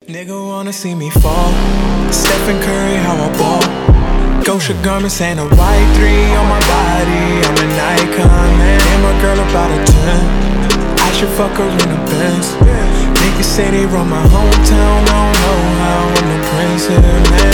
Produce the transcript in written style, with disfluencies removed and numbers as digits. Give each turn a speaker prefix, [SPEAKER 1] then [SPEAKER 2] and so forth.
[SPEAKER 1] Nigga wanna see me fall. Stephen Curry, how I ball. Gosha garments and a white 3 on my body. I'm an icon, man. And my girl about a 10. I should fuck her in a Benz. Niggas say they run my hometown. I don't know how I'm the prince here, man.